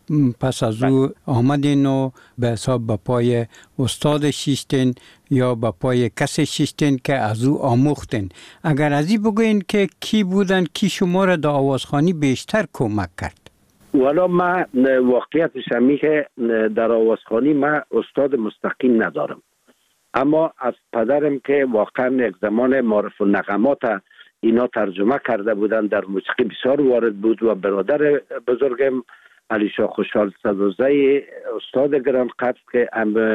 پس از او آمدین و به حساب به پای استاد شیشتین یا به پای کسی شیشتین که از او آموختین. اگر ازی بگوین که کی بودن، کی شما را در آوازخوانی بیشتر کمک کرد؟ والا ما واقعیتش همی که در آوازخوانی ما استاد مستقیم ندارم، اما از پدرم که واقعا یک زمان معرف النغمات اینا ترجمه کرده بودن، در موسیقی بسیار وارد بود، و برادر بزرگم علی شاه خوشحال سدوزی استاد گران قدر که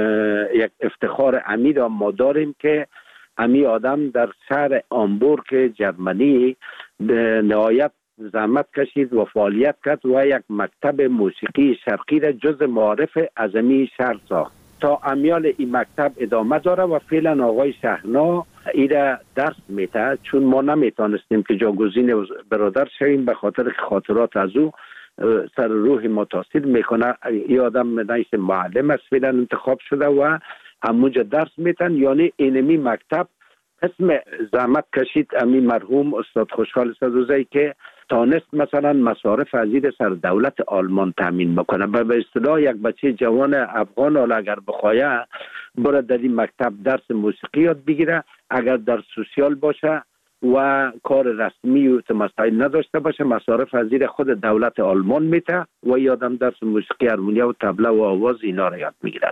یک افتخار عمید ما داریم که امی آدم در شهر آمبورگ جرمنی به نهایت زحمت کشید و فعالیت کرد و یک مکتب موسیقی شرقی را جز معارف اعظمی شهر ساخت تا امیال این مکتب ادامه داره و فعلا آقای شهنا ایره درس میده، چون ما نمیتونستیم که جاگزین برادر شویم به خاطر خاطرات از او سر روح ما تاثیر میکنه. این آدم نیست معلم است، فعلا انتخاب شده و همونجا درس میتن. یعنی اینمی مکتب اسم زحمت کشید امی مرحوم استاد خوشحال سدوزی که تانست مثلا مصارف ازیر سر دولت آلمان تامین بکنه. به اصطلاح یک بچه جوان افغان حالا اگر بخواه بره در این مکتب درس موسیقی یاد بگیره، اگر در سوسیال باشه و کار رسمی و مسائل نداشته باشه، مصارف ازیر خود دولت آلمان میته و یادم درس موسیقی هارمونیا و طبله و آواز اینا رو یاد میگیرن.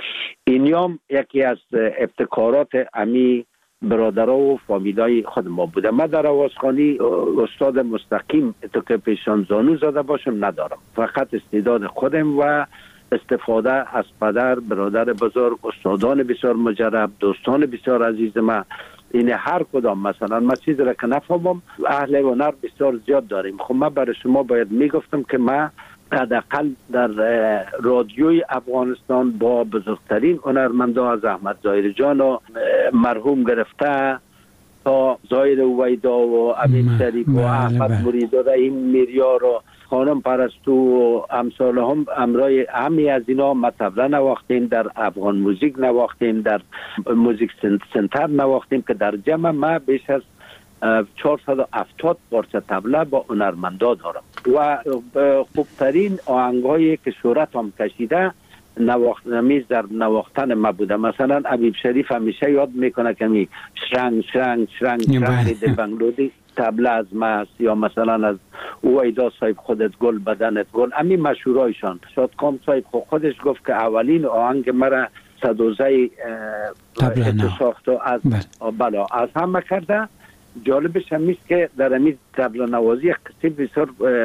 اینیام یکی از ابتکارات امی برادرها و فامیلای خود ما بوده. من در آوازخوانی استاد مستقیم تو که پیشان زانو زده باشم ندارم، فقط استعداد خودم و استفاده از پدر، برادر بزرگ، استادان بسیار مجرب، دوستان بسیار عزیز من. این هر کدام مثلا من چیز را که نفهمم اهل هنر بسیار زیاد داریم. خب من برای شما باید میگفتم که من حداقل در رادیوی افغانستان با بزرگترین هنرمندا از احمد ظاهر جان و مرحوم گرفته تا ظاهر اویدا و امین شریف و احمد مرید و رحیم میریار و خانم پرستو و امثال هم امرای همی از اینا ما طبله نواختیم، در افغان موزیک نواختیم، در موزیک سنتر نواختیم که در جمع ما بیش از 470 پارچه طبله با هنرمندا دارم و خوبترین آهنگایی که شهرت هم کشیده نمیز در نواختن ما بوده. مثلا حبیب شریف همیشه یاد میکنه که می شرنگ شرنگ شرنگ شرنگ ده بنگلودی طبله از ما است، یا مثلا از اویدا صاحب خودت گل بدنت گل، امی مشهورایشان. شادکام صاحب خودش گفت که اولین آهنگ مرا صدوزه ساخت و از بلا از همه کرده. جالبش هم است که در امی طبله نوازی قصه بسیار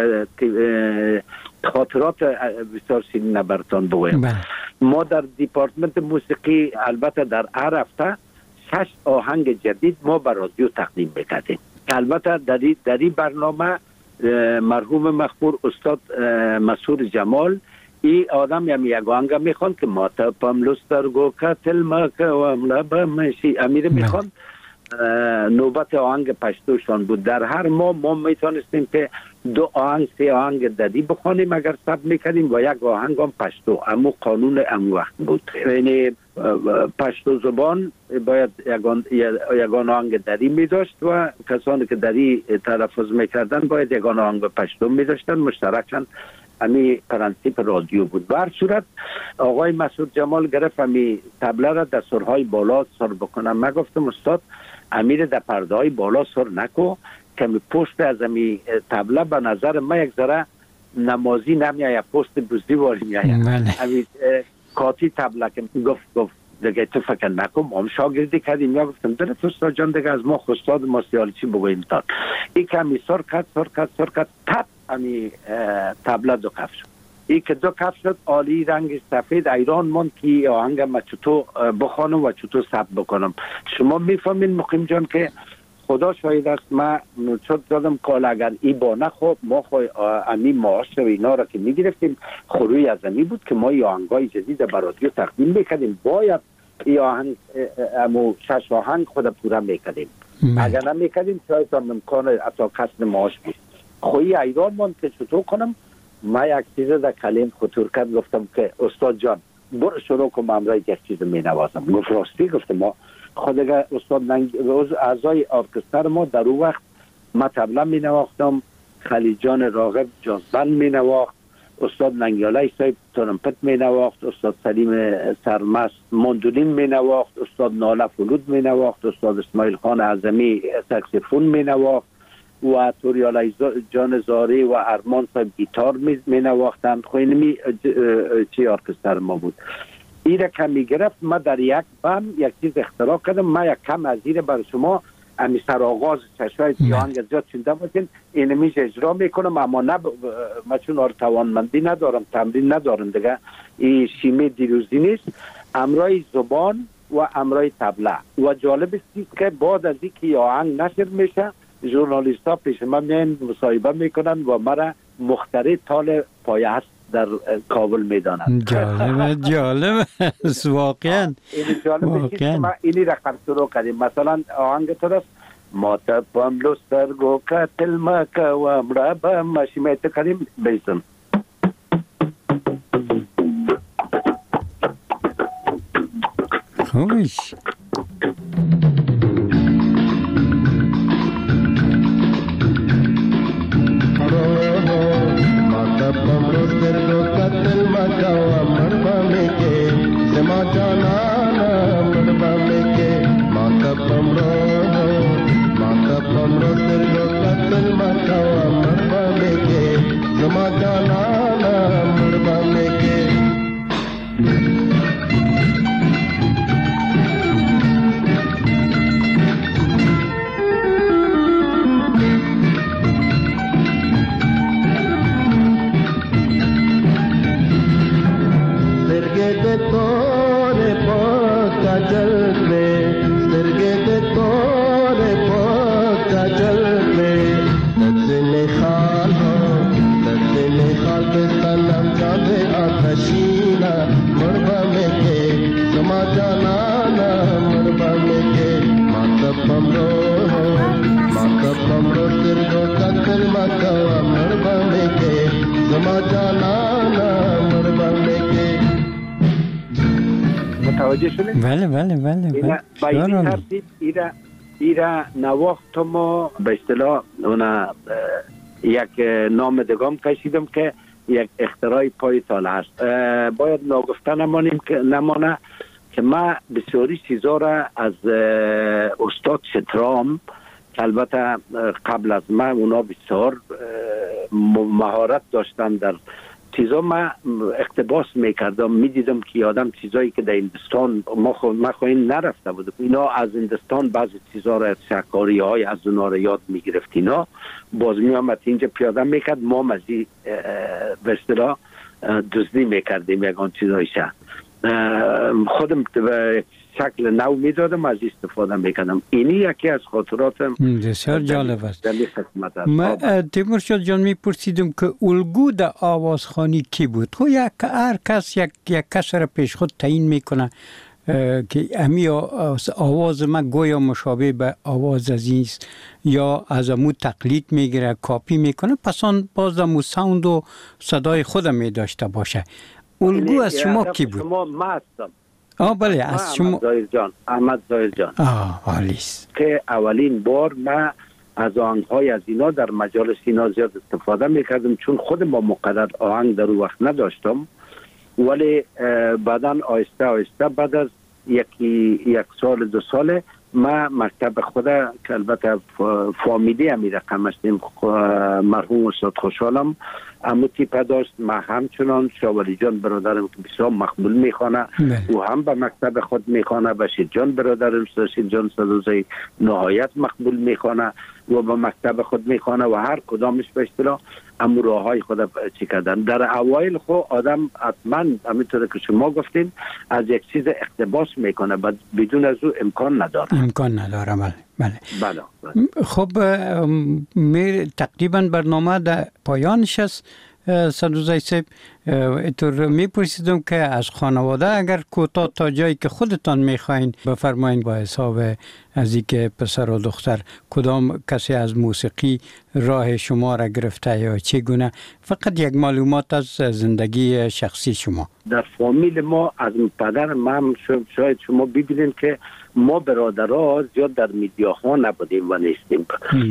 خاطرات بسیار سینه برتان بگویم. ما در دیپارتمنت موسیقی البته در هر هفته 6 آهنگ جدید ما به رادیو تقدیم میکردیم. البته در این برنامه مرحوم مخبور استاد مسعود جمال این آدم یک آهنگ میخوان که ما تا پملسترگو کتل ما که و املبه مشی امیر میخوان. نوبت آهنگ پشتوشان بود. در هر ما میتونستیم که 2 آهنگ 3 آهنگ ددی بخوانیم اگر ثبت میکردیم و یک آهنگ هم پشتو. اما قانون امو وقت بود، یعنی پشتو زبان باید یگان آهنگ دری میداشت و کسانی که دری تلفظ میکردن باید یگان آهنگ پشتو میداشتن. مشترکاً امی پرنسیپ رادیو بود. بر صورت آقای مسعود جمال گرفت امی طبله را در سرهای بالا سر بکنم. من گفتم استاد امیر در پرده های بالا سر نکو که پشت از امی طبله به نظر من یک ذره نمازی نمیایه، پشت بزدی واری میایه. امی کاتی طبله که گفت دیگه تو فکر نکن، ما هم شاگردی کردیم. یا گفتم درست استاد جان دیگه از ما خستاد ما سیالی چی بگویم تا این که امی سر کد تب امی طبله 2 کف شد. این که 2 کف شد عالی رنگ سفید ایران من که آهنگ ما چطور بخوانم و چطور ثبت بکنم. شما میفهمین مقیم جان که خدا شاید است ما چطور دادم کال اگر ای با نخواب ما امی معاش و اینا را که میگرفتیم خروی از امی بود که ما ای آهنگای جدید برادیو تقدیم میکردیم. باید ای آهنگ امو 6 آهنگ خود پورا میکردیم. اگر نمیکردیم شاید هم امکان اتا کسب معاش بود. خوی ایران من که چطور کنم ما یک چیز در کلیم خطور کرد. گفتم که استاد جان برو شروع کنم امرای یک چیز می نوازم. گفت راستی؟ گفتم ما خود استاد اعضای ارکستر ما در اون وقت ما طبله می نواختم، خلیجان راغب جازبند می نواخت، استاد ننگیاله صاحب ترمپت می نواخت، استاد سلیم سرمست ماندولین می نواخت، استاد ناله فلوت می نواخت، استاد اسماعیل خان اعظمی ساکسیفون می نواخت و توریالی جان زاری و ارمان صاحب گیتار می نواختند. خوینمی چی ارکستر ما بود. این را که می گرفت ما در یک بم یک چیز اختراع کردم. ما یک کم از این برای شما امی سرآغاز چشای آهنگ زیاد چنده باشین اینمیش اجرا میکنم، اما نه ما چون توانمندی ندارم، تمرین ندارم دیگه. این شیمه دیروزی نیست، امرای زبان و امرای طبله. و جالب است که بعد از اینکه آهنگ نشر میشه ژورنالیست ها پیش من میان مصاحبه میکنن و مرا مخترع تال پایه است در کابل میدانند. جالب است واقعا. این جالب است که ما اینی رقم شروع کردیم. مثلا آهنگ تو است ما تپم لسترگو کتل مکه و امرابا ماشی میت کردیم بیزم خوبش. kawa marbane ke zama janana marbane ke. متوجه شدید؟ بله بله بله با این ترتیب ایره نواخت ما به اصطلاح یک نام دگام کشیدم که یک اختراع پای تال هست. باید ناگفته نمانه که من بسیاری چیزا را از استاد شترام که البته قبل از من اونا بسیار مهارت داشتن در چیزا، من اقتباس میکردم، میدیدم که یادم چیزایی که در هندوستان ما خواهیم نرفته بودم، اینا از هندوستان بعضی چیزا را شکاری های از اونا را یاد میگرفت، اینا باز میامد اینجا پیاده میکرد، ما مزی به اصطلاح دزدی میکردیم یکان چیزایشه، خودم به شکل نو میدادم، از استفاده میکردم. اینی یکی از خاطراتم بسیار جالب است. من تیمورشاه جان میپرسیدم که الگو در آوازخوانی کی بود؟ خب هر کس یک کس را پیش خود تعیین میکنه که امی آواز من گویا مشابه به آواز عزیز یا از امو تقلید میگیره، کاپی میکنه، پس آن باز امو ساوند و صدای خودم میداشته باشه. الگو از شما کی بود؟ شما ما هستم. بله از شما احمد ظاهر جان عالیست که اولین بار ما از آهنگ‌های از اینا در مجالس اینا زیاد استفاده میکردم، چون خود ما مقدر آهنگ در اون وقت نداشتم، ولی بعداً آهسته آهسته بعد از یک سال دو سال ما مکتب خود که البته فامیلی همی رقم هستیم، مرحوم استاد خوشحالم امو تیپه داشت، ما همچنان شاولی جان برادرم که بسیار مقبول میخوانه او هم به مکتب خود میخوانه، بشیر جان برادرم بشیر جان صدوزی نهایت مقبول میخوانه و به مکتب خود میخوانه و هر کدامش به اصطلاح امو راه های خود چی کردن. در اوایل خود آدم حتما همینطور که شما گفتین از یک چیز اقتباس میکنه، بدون از او امکان نداره. بله. خب تقریبا برنامه در پایانش است. صدوزی صاحب اینطور میپرسیدم که از خانواده اگر کوتاه تا جایی که خودتان میخواین بفرمایین، با حساب از اینکه پسر و دختر کدام کسی از موسیقی راه شما را گرفته یا چگونه، فقط یک معلومات از زندگی شخصی شما. در فامیل ما از پدر من شاید شما ببینید که ما برادرها زیاد در میدیاها نبودیم و نیستیم،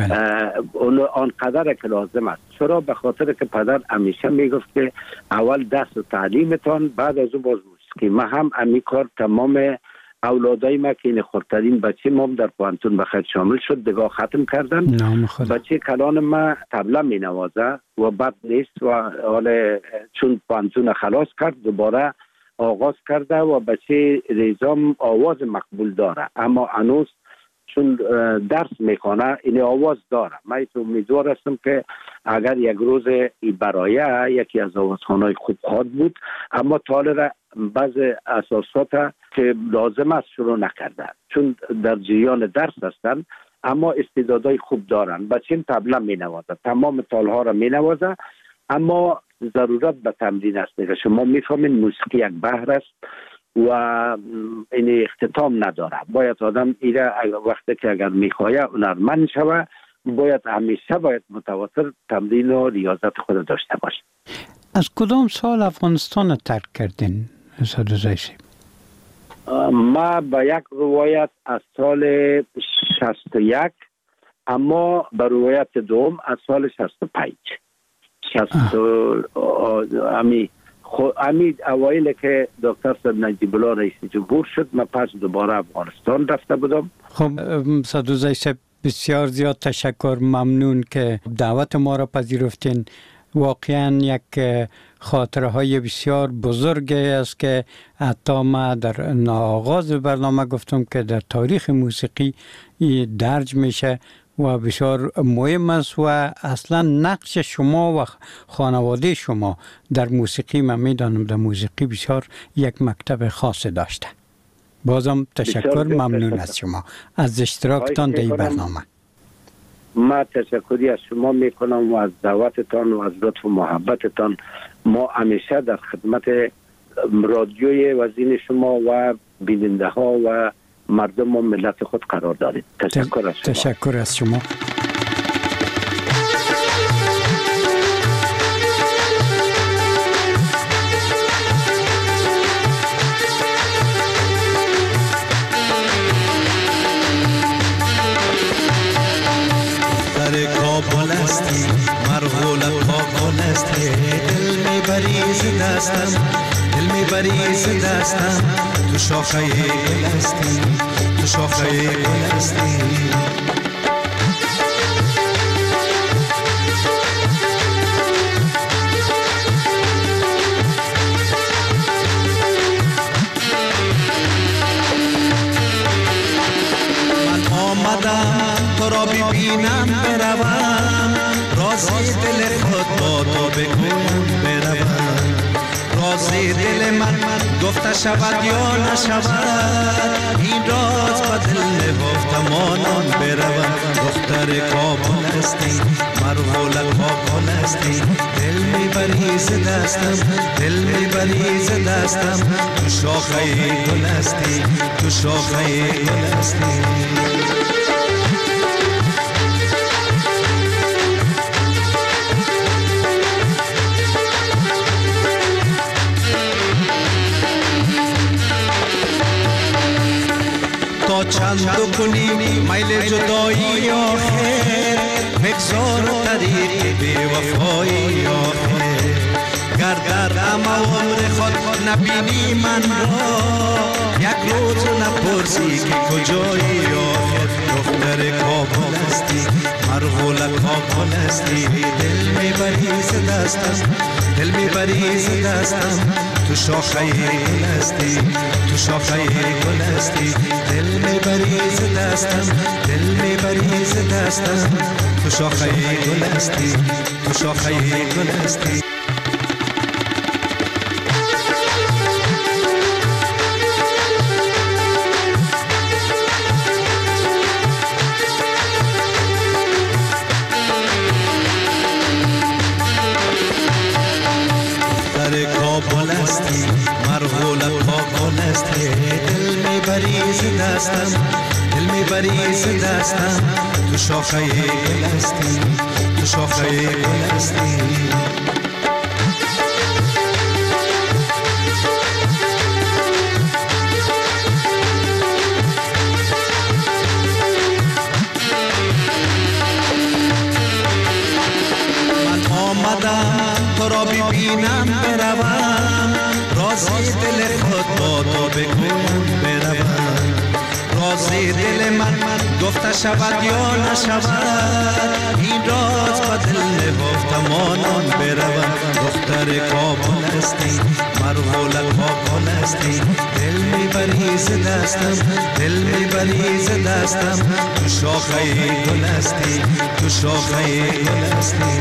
آنقدر که لازم است. چرا؟ به خاطر که پدر همیشه میگفت که اول درس و تعلیمتان، بعد از او باز موسیقی. ما هم امی کار تمام اولادای ما که این خردترین بچه ما در پوانتون بخیر شامل شد، دگاه ختم کردن. بچه کلان ما طبله می نوازه و بد نیست و حال چون پوانتون خلاص کرد دوباره آغاز کرده و بچه ریزام آواز مقبول داره، اما هنوز چون درس میکنه این آواز داره. من امیدوار هستم که اگر یک روز برای یکی از آوازخوان‌های خوب خواهد بود، اما طالب بعض اساسات که لازم است شروع نکرده، چون در جریان درس هستن اما استعدادهای خوب دارن. بچه طبله می نوازه، تمام تالها را می نوازه، اما ضرورت به تمرین است. دیگه شما میفهمین موسیقی یک بحر است و این اختتام نداره. باید آدم ایره وقتی که اگر میخواه هنرمند شوه، باید همیشه متواتر تمرین و ریاضت خود داشته باشه. از کدام سال افغانستان ترک کردین صدوزی صاحب؟ ما به یک روایت از سال 61، اما به روایت دوم از سال 65. امی اوایل که دکتر صاحب نجیب الله رئیس جمهور شد، من پس دوباره افغانستان رفته بودم. خب صدوزی صاحب بسیار زیاد تشکر، ممنون که دعوت ما را پذیرفتین. واقعا یک خاطره های بسیار بزرگی است که حتی ما در آغاز برنامه گفتم که در تاریخ موسیقی درج میشه و بسیار مهم است و اصلا نقش شما و خانواده شما در موسیقی، من میدانم در موسیقی بسیار یک مکتب خاص داشته. بازم تشکر، ممنون از شما از اشتراکتان در این برنامه. ما تشکری از شما میکنم و از دعوتتان و از لطف و محبتتان. ما همیشه در خدمت رادیوی وزین شما و بیننده ها و مردم و ملت خود قرار دارید. تشکر از شما. تشکر از شما. هستی مرغولت با گل هستی دل میبری ز دستم دل میبری ز دستم تو شاخه گل هستی تو شاخه گل هستی تو را ببینم بروم رازی دل خود با تو بگویم بروم رازی دل من گفته شود یا نشود این راز با دل نهفته مانم بروم دختر کابل هستی مرغولت با گل هستی دل میبری ز دستم دل میبری ز دستم تو شاخه گل هستی تو شاخه گل هستی تا چند کنی میل جدایی آخر بگذار طریق بی وفایی آخر گر در عمر خود نبینی من را یک روز نپرسی که کجایی آخر دختر کابل هستی مرغولت کابل هستی دل میبری ز دستم دل میبری ز دستم تو شاخه گل هستی تو شاخه گل هستی دل میبری ز دستم دل میبری ز دستم تو شاخه گل هستی تو شاخه گل هستی کابل هستی مرغولت با گل هستی دل میبری ز دستم دل میبری ز دستم تو شاخه گل هستی تو شاخه گل هستی تو را ببینم بروم رازی دل خود با تو بگویم بروم رازی دل من گفته شود یا نشود این راز با دل نهفته مانم بروم دختر کابل هستی مرغولت با گل هستی دل میبری ز دستم دل میبری ز دستم تو شاخه گل هستی تو شاخه گل هستی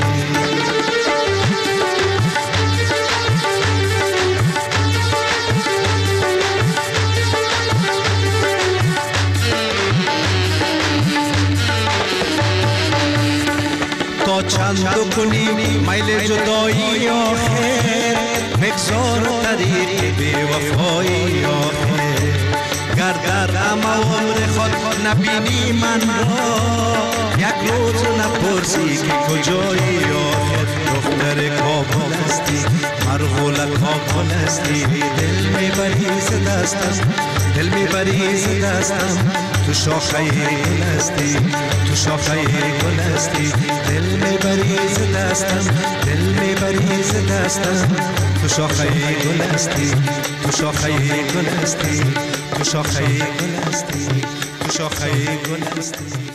تا چند کنی میل جدایی آخر بگذار طریق بی وفایی آخر گر در عمر خود نبینی من را یک روز نپرسی که کجایی آخر دختر کابل هستی مرغولت کابل هستی دل میبری ز دستم دل میبری ز دستم تو شاخه گل هستی تو شاخه گل هستی دل میبری ز دستم دل میبری ز دستم تو شاخه گل هستی تو شاخه گل هستی تو شاخه گل هستی تو شاخه گل هستی